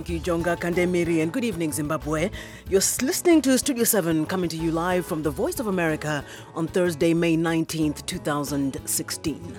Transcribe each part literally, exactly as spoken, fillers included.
Thank you, Jonga Kandemiri, and good evening, Zimbabwe. You're listening to Studio seven, coming to you live from the Voice of America on Thursday, May nineteenth, twenty sixteen.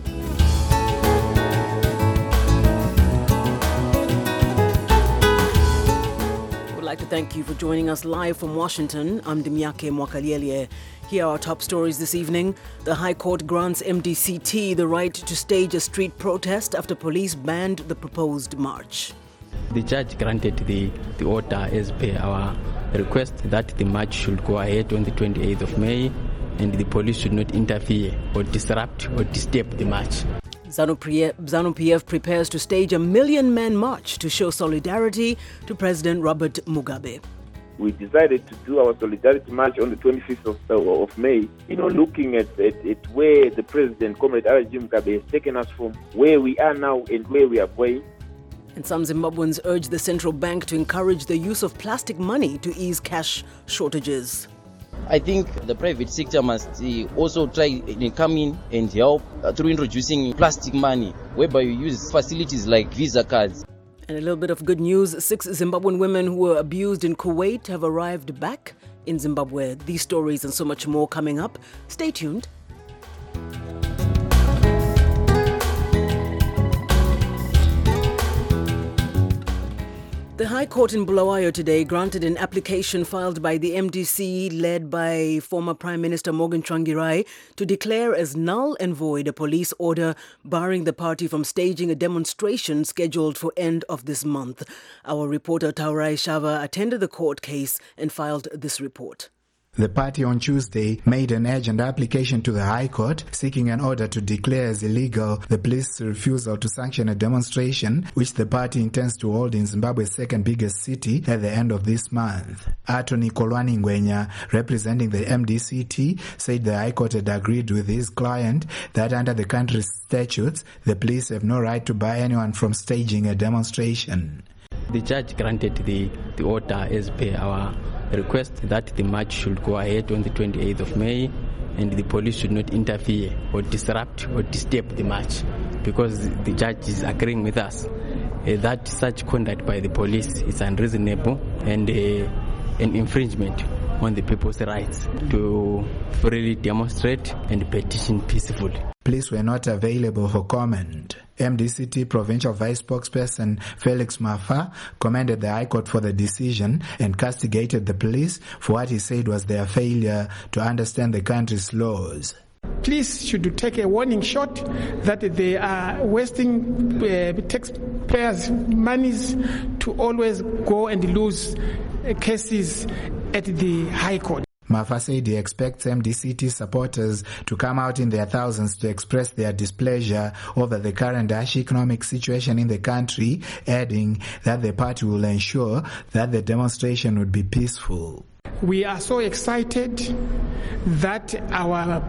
We'd like to thank you for joining us live from Washington. I'm Dimyake Mwakaliele. Here are our top stories this evening. The High Court grants M D C T the right to stage a street protest after police banned the proposed march. The judge granted the, the order as per our request that the march should go ahead on the twenty-eighth of May and the police should not interfere or disrupt or disturb the march. ZANU-P F prepares to stage a million-man march to show solidarity to President Robert Mugabe. We decided to do our solidarity march on the twenty-fifth of, uh, of May, you know, looking at, at, at where the President, Comrade R G Mugabe, has taken us from, where we are now and where we are going. And some Zimbabweans urge the central bank to encourage the use of plastic money to ease cash shortages. I think the private sector must also try to come in and help through introducing plastic money, whereby you use facilities like Visa cards. And a little bit of good news. Six Zimbabwean women who were abused in Kuwait have arrived back in Zimbabwe. These stories and so much more coming up. Stay tuned. The High Court in Bulawayo today granted an application filed by the M D C led by former Prime Minister Morgan Tsvangirai to declare as null and void a police order barring the party from staging a demonstration scheduled for end of this month. Our reporter Taurai Shava attended the court case and filed this report. The party on Tuesday made an urgent application to the High Court seeking an order to declare as illegal the police's refusal to sanction a demonstration which the party intends to hold in Zimbabwe's second biggest city at the end of this month. Attorney Kolwani Ngwenya, representing the M D C T, said the High Court had agreed with his client that under the country's statutes, the police have no right to bar anyone from staging a demonstration. The judge granted the, the order as per our request that the march should go ahead on the twenty-eighth of May and the police should not interfere or disrupt or disturb the march, because the judge is agreeing with us uh, that such conduct by the police is unreasonable and uh, an infringement on the people's rights to freely demonstrate and petition peacefully. Police were not available for comment. M D C T Provincial Vice Spokesperson Felix Mafa commended the High Court for the decision and castigated the police for what he said was their failure to understand the country's laws. Police should take a warning shot that they are wasting uh, taxpayers' monies to always go and lose uh, cases at the High Court. Mafa said he expects M D C T supporters to come out in their thousands to express their displeasure over the current harsh economic situation in the country, adding that the party will ensure that the demonstration would be peaceful. We are so excited that our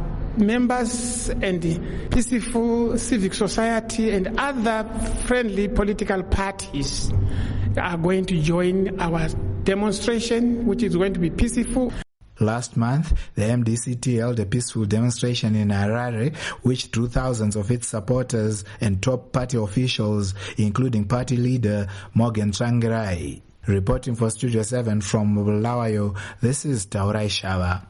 members and peaceful civic society and other friendly political parties are going to join our demonstration, which is going to be peaceful. Last month, the M D C T held a peaceful demonstration in Harare, which drew thousands of its supporters and top party officials, including party leader Morgan Tsvangirai. Reporting for Studio seven from Bulawayo, this is Taurai Shava.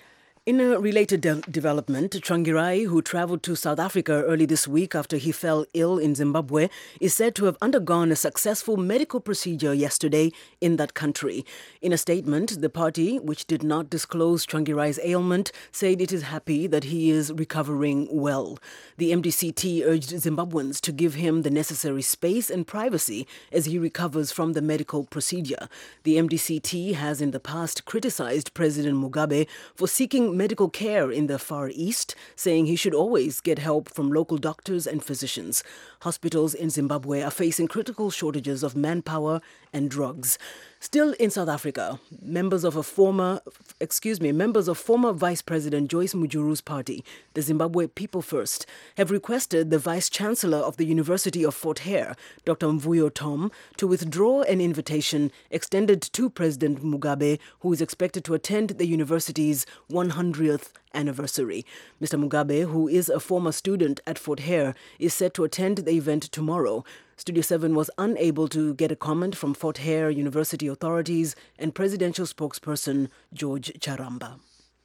In a related de- development, Tsvangirai, who travelled to South Africa early this week after he fell ill in Zimbabwe, is said to have undergone a successful medical procedure yesterday in that country. In a statement, the party, which did not disclose Tsvangirai's ailment, said it is happy that he is recovering well. The M D C T urged Zimbabweans to give him the necessary space and privacy as he recovers from the medical procedure. The M D C T has in the past criticised President Mugabe for seeking medical care in the Far East, saying he should always get help from local doctors and physicians. Hospitals in Zimbabwe are facing critical shortages of manpower and drugs. Still in South Africa, members of a former, excuse me, members of former Vice President Joyce Mujuru's party, the Zimbabwe People First, have requested the Vice Chancellor of the University of Fort Hare, Doctor Mvuyo Tom, to withdraw an invitation extended to President Mugabe, who is expected to attend the university's one hundredth anniversary. Mister Mugabe, who is a former student at Fort Hare, is set to attend the event tomorrow. Studio seven was unable to get a comment from Fort Hare University authorities and presidential spokesperson George Charamba.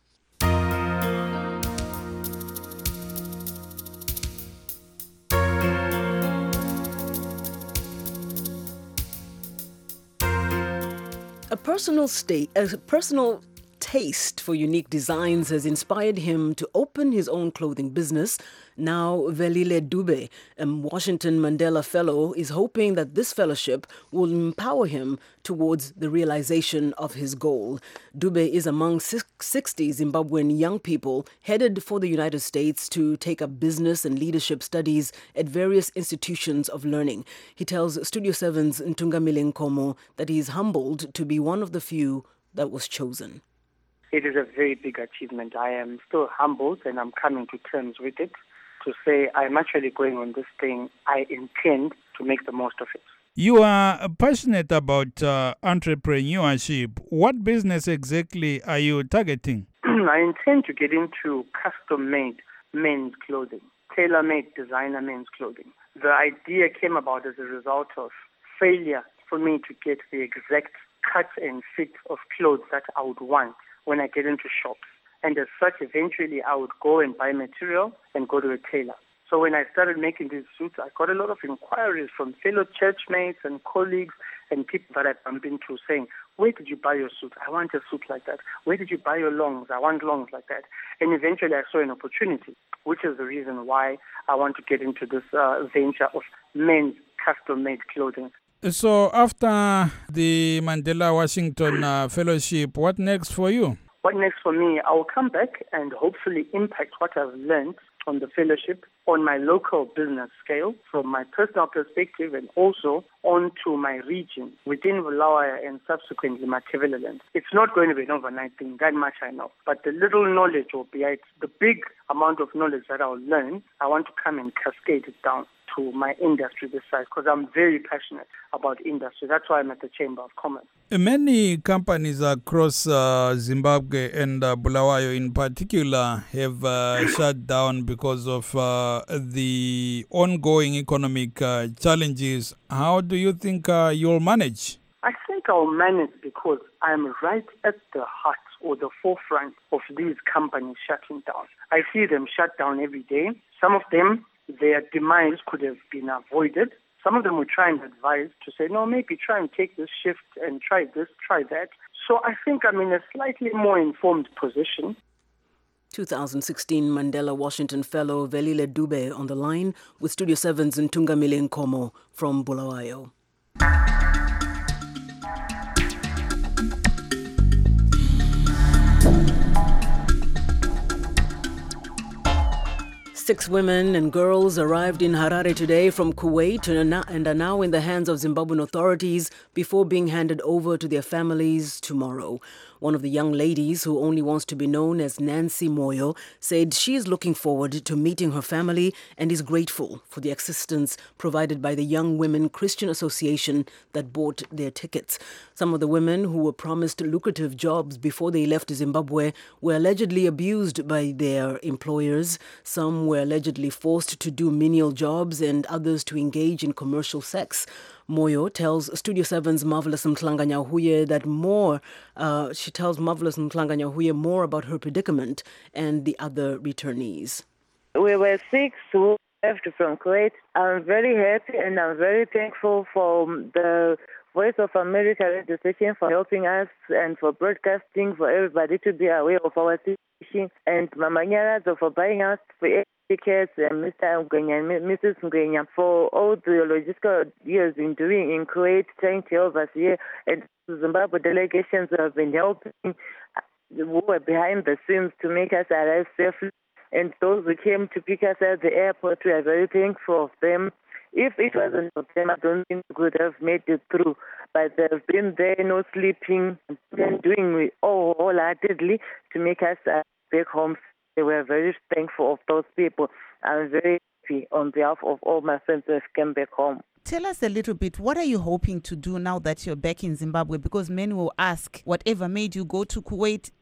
A personal state, a personal taste for unique designs has inspired him to open his own clothing business. Now, Velile Dube, a Washington Mandela Fellow, is hoping that this fellowship will empower him towards the realization of his goal. Dube is among sixty Zimbabwean young people headed for the United States to take up business and leadership studies at various institutions of learning. He tells Studio seven's Ntungamile Nkomo that he is humbled to be one of the few that was chosen. It is a very big achievement. I am still humbled and I'm coming to terms with it to say I'm actually going on this thing. I intend to make the most of it. You are passionate about uh, entrepreneurship. What business exactly are you targeting? I intend to get into custom-made men's clothing, tailor-made designer men's clothing. The idea came about as a result of failure for me to get the exact cut and fit of clothes that I would want when I get into shops. And as such, eventually I would go and buy material and go to a tailor. So when I started making these suits, I got a lot of inquiries from fellow churchmates and colleagues and people that I bump into saying, where did you buy your suit? I want a suit like that. Where did you buy your longs? I want longs like that. And eventually I saw an opportunity, which is the reason why I want to get into this uh, venture of men's custom-made clothing. So after the Mandela Washington uh, Fellowship, what next for you? What next for me? I will come back and hopefully impact what I've learned on the fellowship on my local business scale, from my personal perspective, and also onto my region within Bulawayo and subsequently Matabeleland. It's not going to be an overnight thing, that much I know. But the little knowledge, or be it the big amount of knowledge that I'll learn, I want to come and cascade it down to my industry this size, because I'm very passionate about industry. That's why I'm at the Chamber of Commerce. Many companies across uh, Zimbabwe and uh, Bulawayo in particular have uh, shut down because of uh, the ongoing economic uh, challenges. How do you think uh, you'll manage? I think I'll manage because I'm right at the heart or the forefront of these companies shutting down. I see them shut down every day. Some of them, their demise could have been avoided. Some of them would try and advise to say, no, maybe try and take this shift and try this, try that. So I think I'm in a slightly more informed position. twenty sixteen Mandela Washington Fellow Velile Dube on the line with Studio seven's Ntungamile Nkomo from Bulawayo. Six women and girls arrived in Harare today from Kuwait and are now in the hands of Zimbabwean authorities before being handed over to their families tomorrow. One of the young ladies, who only wants to be known as Nancy Moyo, said she is looking forward to meeting her family and is grateful for the assistance provided by the Young Women Christian Association that bought their tickets. Some of the women who were promised lucrative jobs before they left Zimbabwe were allegedly abused by their employers. Some were allegedly forced to do menial jobs and others to engage in commercial sex. Moyo tells Studio seven's Marvelous Mtlanga-Nyahuye that more, uh, she tells Marvelous Mtlanga-Nyahuye more about her predicament and the other returnees. We were six who left from Kuwait. I'm very happy and I'm very thankful for the Voice of America radio station for helping us and for broadcasting, for everybody to be aware of our situation, and Mama Nyarazo for buying us for tickets, and Mister Ngwenya and Missus Ngwenya for all the logistical years in doing in Kuwait, trying to help us here, and Zimbabwe delegations have been helping, who were behind the scenes to make us arrive safely, and those who came to pick us at the airport, we are very thankful of them. If it wasn't for them, I don't think we could have made it through. But they've been there, no sleeping, and doing all wholeheartedly to make us uh, back home. We were very thankful of those people. I'm very happy on behalf of all my friends who have come back home. Tell us a little bit, what are you hoping to do now that you're back in Zimbabwe? Because many will ask, whatever made you go to Kuwait,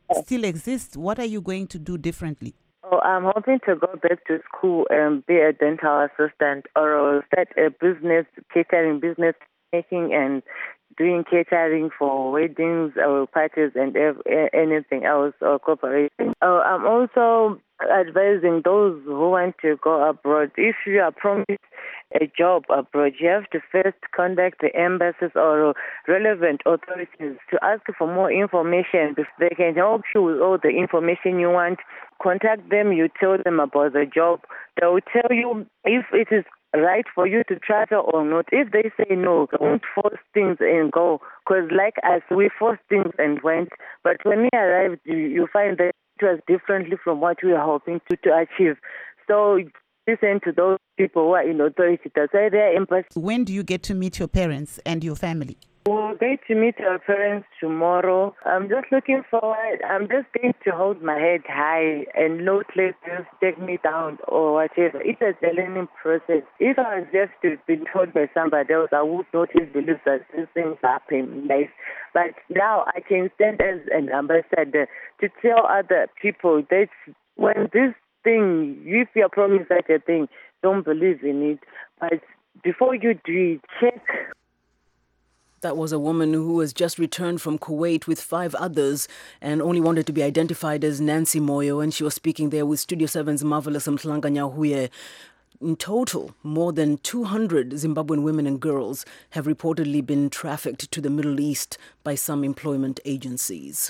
still exists. What are you going to do differently? Oh, I'm hoping to go back to school and be a dental assistant or start a business, catering business, making and doing catering for weddings or parties and ev- anything else or corporation. Oh, I'm also advising those who want to go abroad. If you are promised a job abroad, you have to first contact the embassies or relevant authorities to ask for more information. If they can help you with all the information you want, contact them, you tell them about the job. They will tell you if it is right for you to travel or not. If they say no, don't force things and go. Because like us, we forced things and went. But when we arrived, you, you find that it was differently from what we were hoping to, to achieve. So listen to those people who are in authority. That's why they are embassy. When do you get to meet your parents and your family? We're going to meet our parents tomorrow. I'm just looking forward. I'm just going to hold my head high and no place just take me down or whatever. It's a learning process. If I was just to be told by somebody else, I would not even believe that these things happen in life. But now I can stand as an ambassador to tell other people that when this thing, if you're promised such a thing, don't believe in it. But before you do it, check. That was a woman who has just returned from Kuwait with five others and only wanted to be identified as Nancy Moyo, and she was speaking there with Studio seven's Marvelous Mhlanga Nyahuye. In total, more than two hundred Zimbabwean women and girls have reportedly been trafficked to the Middle East by some employment agencies.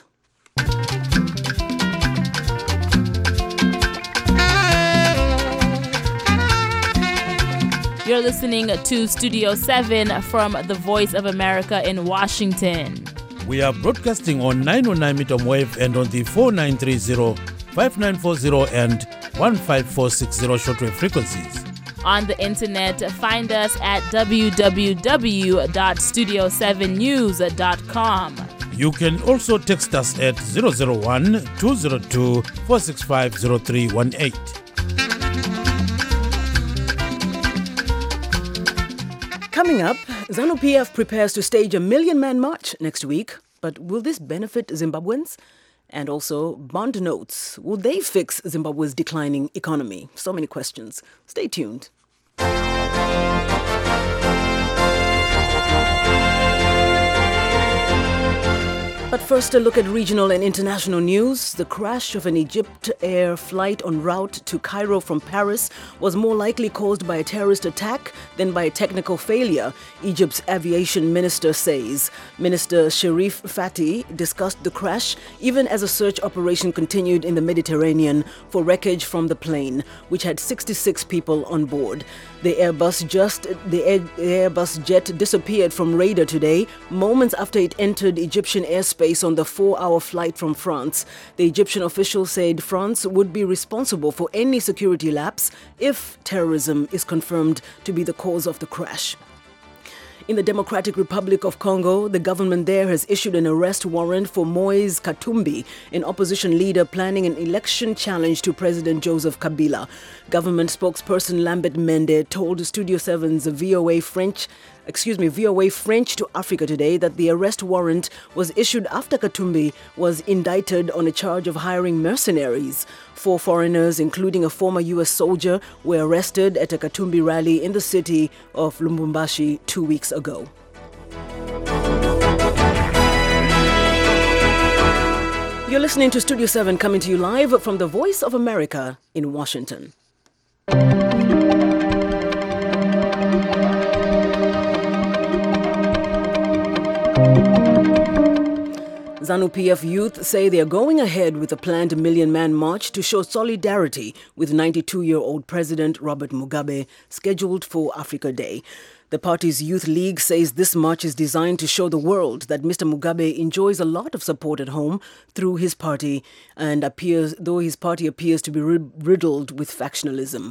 You're listening to Studio seven from the Voice of America in Washington. We are broadcasting on nine oh nine meter wave and on the four nine three zero, five nine four zero and one five four six zero shortwave frequencies. On the internet, find us at w w w dot studio seven news dot com. You can also text us at zero zero one, two zero two, four six five zero three one eight. Coming up, ZANU-P F prepares to stage a million-man march next week. But will this benefit Zimbabweans? And also, bond notes. Will they fix Zimbabwe's declining economy? So many questions. Stay tuned. But first, a look at regional and international news. The crash of an Egypt Air flight en route to Cairo from Paris was more likely caused by a terrorist attack than by a technical failure, Egypt's aviation minister says. Minister Sherif Fatih discussed the crash even as a search operation continued in the Mediterranean for wreckage from the plane, which had sixty-six people on board. The Airbus just the Airbus jet disappeared from radar today, moments after it entered Egyptian airspace on the four-hour flight from France. The Egyptian official said France would be responsible for any security lapse if terrorism is confirmed to be the cause of the crash. In the Democratic Republic of Congo, the government there has issued an arrest warrant for Moise Katumbi, an opposition leader planning an election challenge to President Joseph Kabila. Government spokesperson Lambert Mende told Studio seven's V O A French Excuse me, V O A French to Africa Today that the arrest warrant was issued after Katumbi was indicted on a charge of hiring mercenaries. Four foreigners, including a former U S soldier, were arrested at a Katumbi rally in the city of Lubumbashi two weeks ago. You're listening to Studio seven, coming to you live from the Voice of America in Washington. ZANU-P F youth say they are going ahead with a planned million-man march to show solidarity with ninety-two-year-old President Robert Mugabe, scheduled for Africa Day. The party's youth league says this march is designed to show the world that Mister Mugabe enjoys a lot of support at home through his party, and appears, though his party appears to be riddled with factionalism.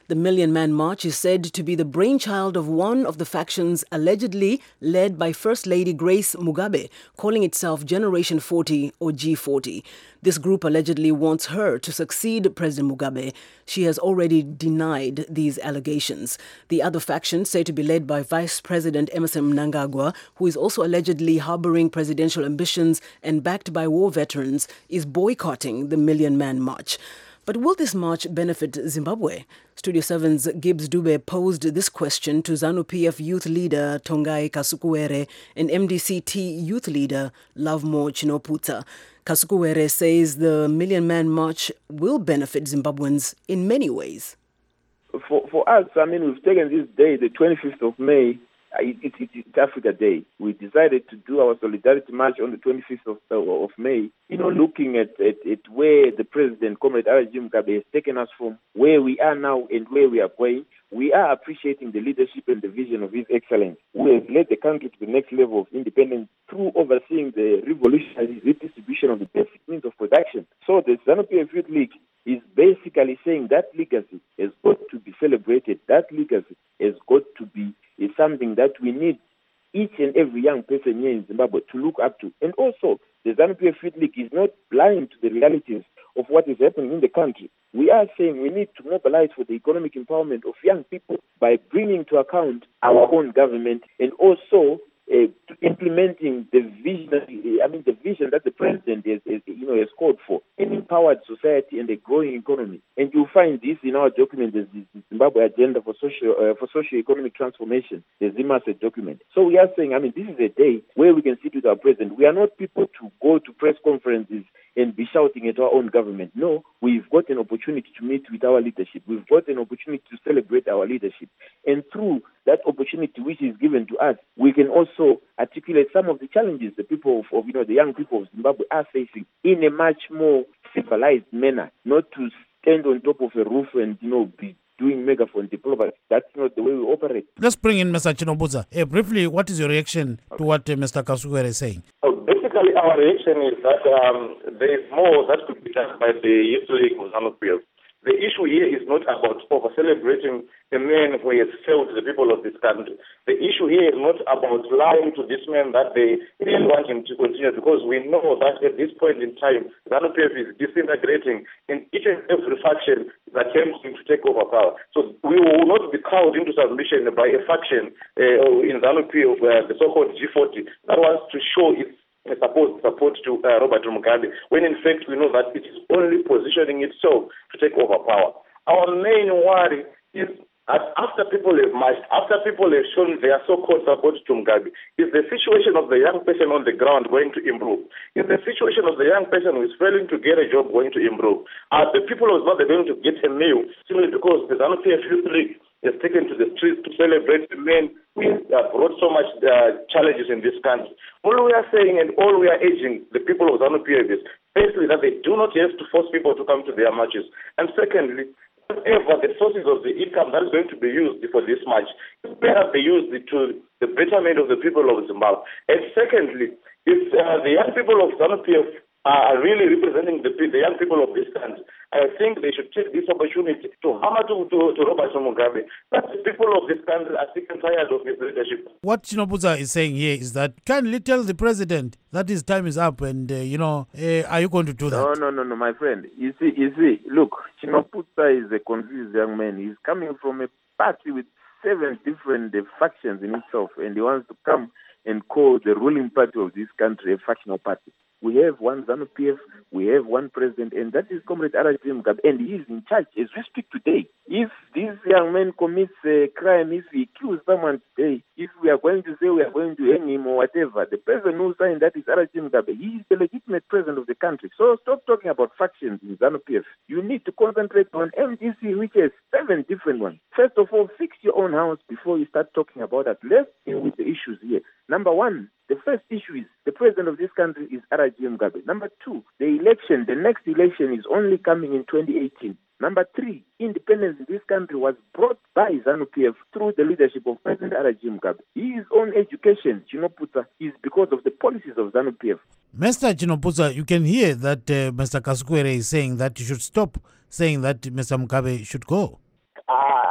The Million Man March is said to be the brainchild of one of the factions allegedly led by First Lady Grace Mugabe, calling itself Generation forty or G forty. This group allegedly wants her to succeed President Mugabe. She has already denied these allegations. The other faction, said to be led by Vice President Emmerson Mnangagwa, who is also allegedly harboring presidential ambitions and backed by war veterans, is boycotting the Million Man March. But will this march benefit Zimbabwe? Studio seven's Gibbs Dube posed this question to ZANU-P F youth leader Tongai Kasukuwere and M D C T youth leader Lovemore Chinoputsa. Kasukuwere says the Million Man March will benefit Zimbabweans in many ways. For, for us, I mean, we've taken this day, the twenty-fifth of May, It, it, it, it's Africa Day. We decided to do our solidarity march on the twenty-fifth of, uh, of May, you know, looking at, at, at where the president, Comrade R G Mugabe, has taken us from, where we are now and where we are going. We are appreciating the leadership and the vision of His Excellency, who has led the country to the next level of independence through overseeing the revolutionary redistribution of the basic means of production. So the ZANU-P F Youth League is basically saying that legacy has got to be celebrated. That legacy has got to be is something that we need each and every young person here in Zimbabwe to look up to. And also, the ZANU-P F Youth League is not blind to the realities of what is happening in the country. We are saying we need to mobilize for the economic empowerment of young people by bringing to account our own government and also uh, implementing the vision, I mean, the vision that the president has, has, you know, has called for, an empowered society and a growing economy. And you'll find this in our document, the Zimbabwe Agenda for Socio uh, for Socio-Economic Transformation, the ZIMASE document. So we are saying, I mean, this is a day where we can sit with our president. We are not people to go to press conferences and be shouting at our own government. No, we've got an opportunity to meet with our leadership. We've got an opportunity to celebrate our leadership. And through that opportunity which is given to us, we can also articulate some of the challenges the people of, of you know, the young people of Zimbabwe are facing in a much more civilized manner, not to stand on top of a roof and, you know, be doing megaphone diplomacy. That's not the way we operate. Let's bring in Mister Chinoputsa. Uh, briefly, what is your reaction to what uh, Mister Kasukuwere is saying? Oh, basically, our reaction is that um, there is more that could be done by the Youth League of ZANU-P F. The issue here is not about over-celebrating a man who has failed the people of this country. The issue here is not about lying to this man that they really want him to continue, because we know that at this point in time, ZANU-P F is disintegrating in each and every faction that attempts to take over power. So we will not be cowed into submission by a faction uh, in ZANU-P F, uh, the so-called G forty, that wants to show its support support to uh, Robert Mugabe, when in fact we know that it is only positioning itself to take over power. Our main worry is that after people have marched, after people have shown their so-called support to Mugabe, is the situation of the young person on the ground going to improve? Is the situation of the young person who is failing to get a job going to improve? Are the people of Zimbabwe going to get a meal simply because the ZANU-P F Youth League has taken to the streets to celebrate the men who have brought so much uh, challenges in this country? All we are saying and all we are urging the people of ZANU-P F is basically that they do not have to force people to come to their marches. And secondly, whatever the sources of the income that is going to be used for this march, it better be used to the betterment of the people of Zimbabwe. And secondly, if uh, the young people of ZANU-P F are really representing the, the young people of this country, I think they should take this opportunity to hammer to, to, to Robert Mugabe that the people of this country are sick and tired of his leadership. What Chinoputsa is saying here is that kindly tell the president that his time is up, and uh, you know, uh, are you going to do that? No, no, no, no, my friend. You see, you see, look, Chinoputsa is a confused young man. He's coming from a party with seven different uh, factions in itself, and he wants to come and call the ruling party of this country a factional party. We have one ZANU-P F, we have one president, and that is Comrade R G Mugabe, and he is in charge as we speak today. If this young man commits a crime, if he kills someone today, if we are going to say we are going to hang him or whatever, the president who signed that is R G Mugabe. He is the legitimate president of the country. So stop talking about factions in ZANU-P F. You need to concentrate on M D C, which has seven different ones. First of all, fix your own house before you start talking about that. Let's deal with the issues here. Number one, the first issue is the president of this country is R G Mugabe. Number two, the election, the next election is only coming in twenty eighteen. Number three, independence in this country was brought by ZANU-P F through the leadership of President R G Mugabe. His own education, Chinoputsa, is because of the policies of ZANU-P F. Mister Chinoputsa, you can hear that uh, Mister Kasukuwere is saying that you should stop saying that Mister Mugabe should go. Uh,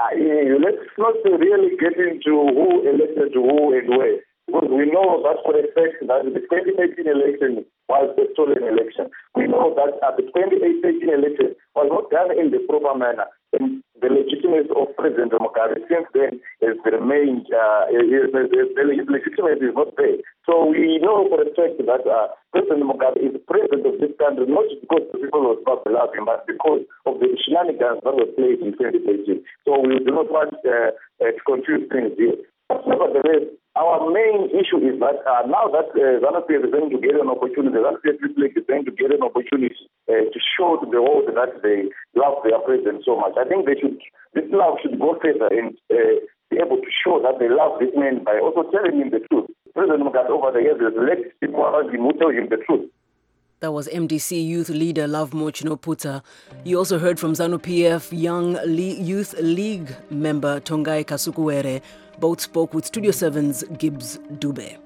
telling you, let's not really get into who elected who and where. Because we know that for a fact that the twenty eighteen election was a stolen election. We know that uh, the twenty eighteen election was not done in the proper manner. And the legitimacy of President Mugabe since then has remained, uh, is, is, is, the legitimacy is not there. So we know for a fact that uh, President Mugabe is the president of this country, not because the people of Zimbabwe love him, but because of the shenanigans that were played in twenty eighteen. So we do not want uh, uh, to confuse things here. But nevertheless, our main issue is that uh, now that uh, ZANU-P F is going to get an opportunity, ZANU-P F is going to get an opportunity uh, to show to the world that they love their president so much. I think they should, this love should go further and uh, be able to show that they love this man by also telling him the truth. President Mugabe over the years has let people around him who tell him the truth. That was M D C youth leader Lovemo Chinoputsa. You also heard from ZANU-P F Young Le- Youth League member Tongai Kasukuwere. Both spoke with Studio seven's Gibbs Dube.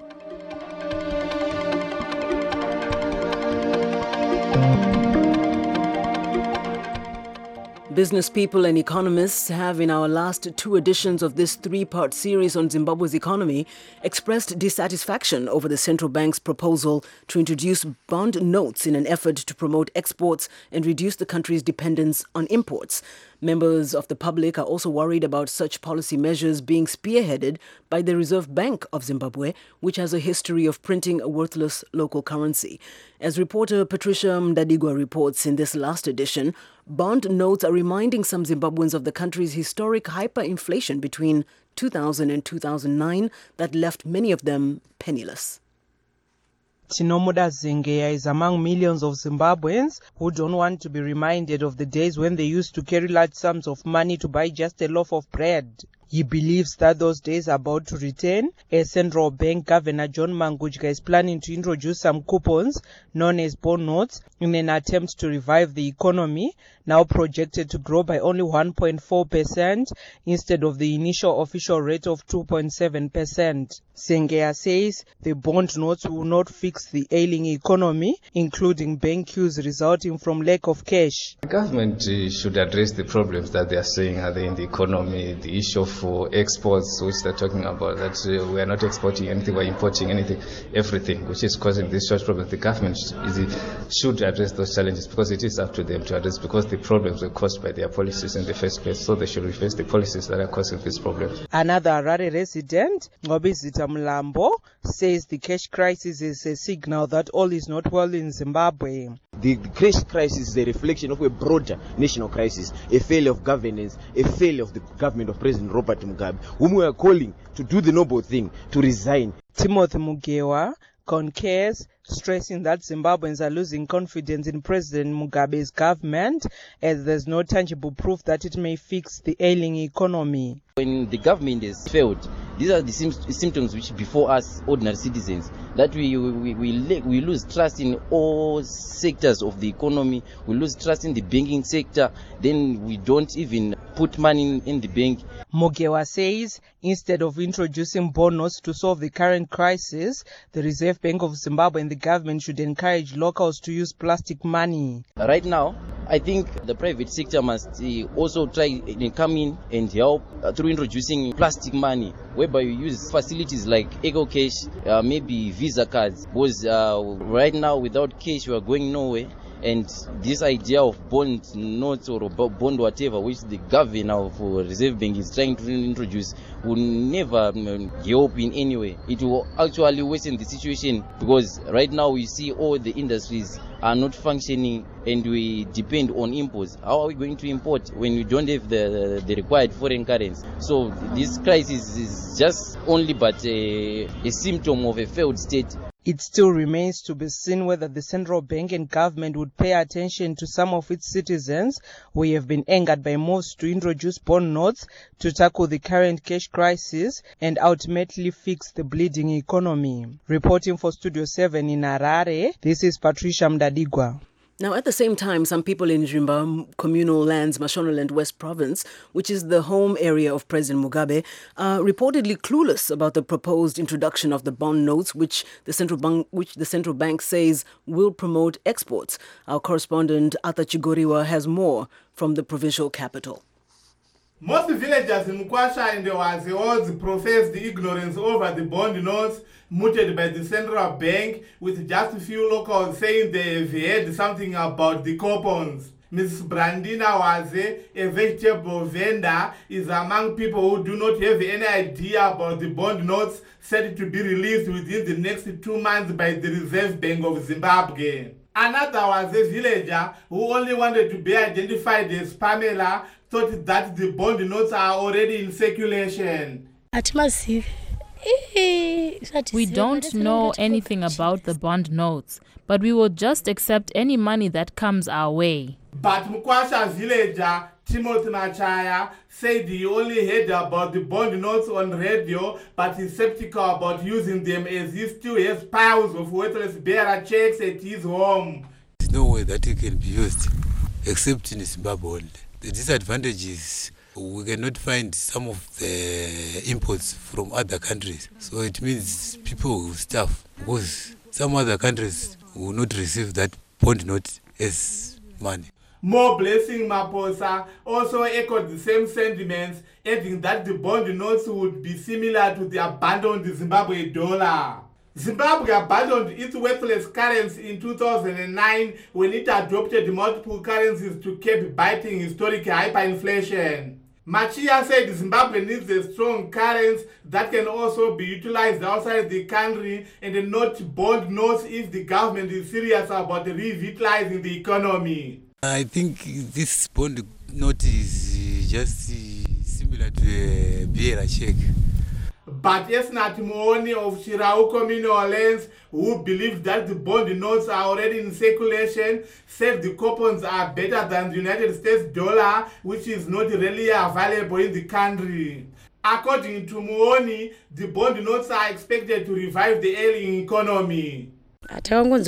Business people and economists have, in our last two editions of this three-part series on Zimbabwe's economy, expressed dissatisfaction over the central bank's proposal to introduce bond notes in an effort to promote exports and reduce the country's dependence on imports. Members of the public are also worried about such policy measures being spearheaded by the Reserve Bank of Zimbabwe, which has a history of printing a worthless local currency. As reporter Patricia Mdadigwa reports in this last edition, bond notes are reminding some Zimbabweans of the country's historic hyperinflation between two thousand and two thousand nine that left many of them penniless. Tinomuda Zengeya is among millions of Zimbabweans who don't want to be reminded of the days when they used to carry large sums of money to buy just a loaf of bread. He believes that those days are about to return, as Central Bank Governor John Mangudya is planning to introduce some coupons known as bond notes in an attempt to revive the economy, now projected to grow by only one point four percent instead of the initial official rate of two point seven percent. Sengeya says the bond notes will not fix the ailing economy, including bank queues resulting from lack of cash. The government uh, should address the problems that they are saying are there in the economy, the issue of for exports, which they're talking about, that uh, we are not exporting anything, we're importing anything, everything, which is causing these such problems. The government is, should address those challenges because it is up to them to address, because the problems were caused by their policies in the first place, so they should reverse the policies that are causing these problems. Another Harare resident, Ngobizita Mlambo, says the cash crisis is a signal that all is not well in Zimbabwe. The cash crisis is a reflection of a broader national crisis, a failure of governance, a failure of the government of President Robert Mugabe, whom we are calling to do the noble thing, to resign. Timothy Mugewa concurs, stressing that Zimbabweans are losing confidence in President Mugabe's government, as there's no tangible proof that it may fix the ailing economy. When the government has failed, these are the symptoms which before us ordinary citizens, that we we, we we lose trust in all sectors of the economy, we lose trust in the banking sector, then we don't even put money in, in the bank. Mugewa says instead of introducing bond notes to solve the current crisis, the Reserve Bank of Zimbabwe and the government should encourage locals to use plastic money. Right now, I think the private sector must uh, also try and come in and help uh, through introducing plastic money, whereby you use facilities like Eco Cash, uh, maybe Visa cards, because uh, right now without cash you are going nowhere. And this idea of bond notes or bond whatever, which the governor of Reserve Bank is trying to introduce, will never help in any way. It will actually worsen the situation, because right now we see all the industries are not functioning and we depend on imports. How are we going to import when we don't have the, the required foreign currency? So this crisis is just only but a, a symptom of a failed state. It still remains to be seen whether the central bank and government would pay attention to some of its citizens who have been angered by moves to introduce bond notes to tackle the current cash crisis and ultimately fix the bleeding economy. Reporting for Studio seven in Harare, this is Patricia Mdadigwa. Now, at the same time, some people in Jimba communal lands, Mashonaland West Province, which is the home area of President Mugabe, are reportedly clueless about the proposed introduction of the bond notes, which the central bank, which the central bank says will promote exports. Our correspondent Arthur Chigoriwa has more from the provincial capital. Most villagers in Mukwasha and the Wazios professed ignorance over the bond notes mooted by the central bank, with just a few locals saying they have heard something about the coupons. Missus Brandina Waze, a vegetable vendor, is among people who do not have any idea about the bond notes set to be released within the next two months by the Reserve Bank of Zimbabwe. Another was a villager who only wanted to be identified as Pamela, thought that the bond notes are already in circulation. We don't know anything about the bond notes, but we will just accept any money that comes our way. But Mukwasha villager Timothy Machaya said he only heard about the bond notes on radio, but is skeptical about using them as he still has piles of worthless bearer checks at his home. There's no way that it can be used except in Zimbabwe. The disadvantage is we cannot find some of the imports from other countries. So it means people will starve because some other countries will not receive that bond note as money. More Blessing Maposa also echoed the same sentiments, adding that the bond notes would be similar to the abandoned Zimbabwe dollar. Zimbabwe abandoned its worthless currency in two thousand nine when it adopted multiple currencies to keep biting historic hyperinflation. Machia said Zimbabwe needs a strong currency that can also be utilized outside the country and not bond notes if the government is serious about revitalizing the economy. I think this bond note is just similar to a bearer check. But Esnat Mooni of Shirauko Minolens, who believed that the bond notes are already in circulation, said the coupons are better than the United States dollar, which is not really available in the country. According to Mooni, the bond notes are expected to revive the ailing economy. We heard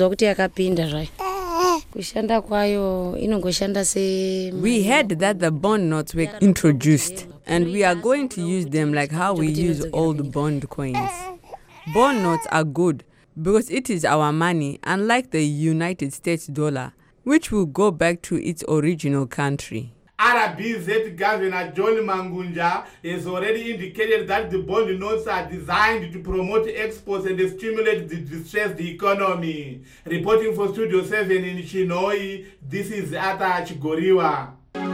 that the bond notes were introduced, and we are going to use them like how we use old bond coins. Bond notes are good because it is our money, unlike the United States dollar, which will go back to its original country. R B Z Governor John Mangunja has already indicated that the bond notes are designed to promote exports and stimulate the distressed economy. Reporting for Studio seven in Chinoi, this is Ata Chigoriwa.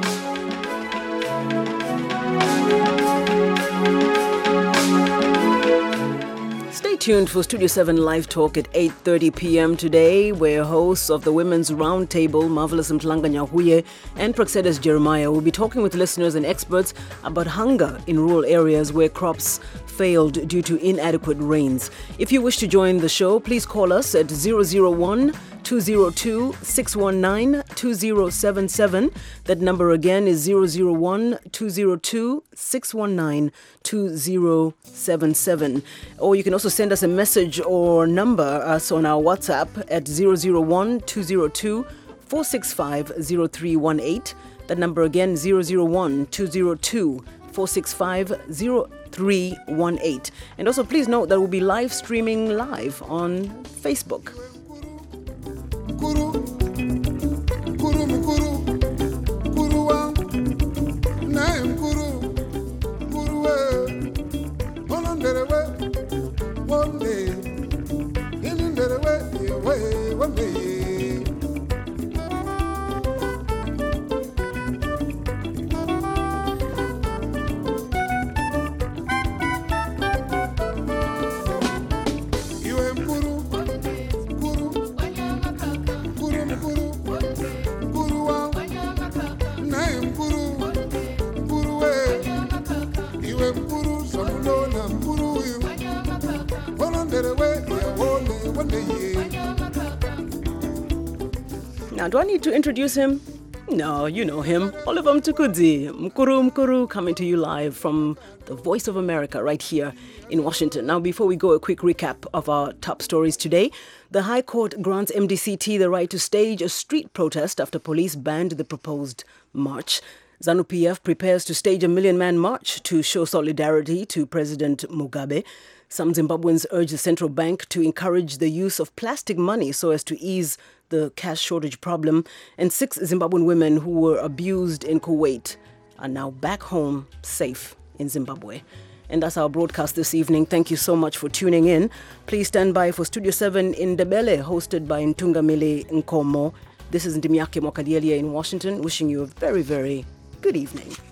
Stay tuned for Studio seven Live Talk at eight thirty p.m. today, where hosts of the Women's Roundtable, Marvelous Mtlanga Nyahuye and Praxedes Jeremiah, will be talking with listeners and experts about hunger in rural areas where crops failed due to inadequate rains. If you wish to join the show, please call us at zero zero one, two zero two, six one nine, two zero seven seven. That number again is zero zero one, two zero two, six one nine, two zero seven seven. Or you can also send us a message or number us on our WhatsApp at zero zero one, two zero two, four six five, zero three one eight. That number again, zero zero one, two zero two, four six five, zero three one eight. And also please note that we'll be live streaming live on Facebook. Kuru, kuru mukuru, kuru wa, naim kuru, kuru we, onondere we, one day, inindere we, we, one day. Now, do I need to introduce him? No, you know him. Oliver Mtukudzi, Mkuru Mkuru, coming to you live from the Voice of America right here in Washington. Now, before we go, a quick recap of our top stories today. The High Court grants M D C T the right to stage a street protest after police banned the proposed march. ZANU-P F prepares to stage a million-man march to show solidarity to President Mugabe. Some Zimbabweans urge the central bank to encourage the use of plastic money so as to ease the cash shortage problem. And six Zimbabwean women who were abused in Kuwait are now back home safe in Zimbabwe. And that's our broadcast this evening. Thank you so much for tuning in. Please stand by for Studio seven in Ndebele, hosted by Ntungamile Nkomo. This is Ndimiake Mwakadielia in Washington, wishing you a very, very good evening.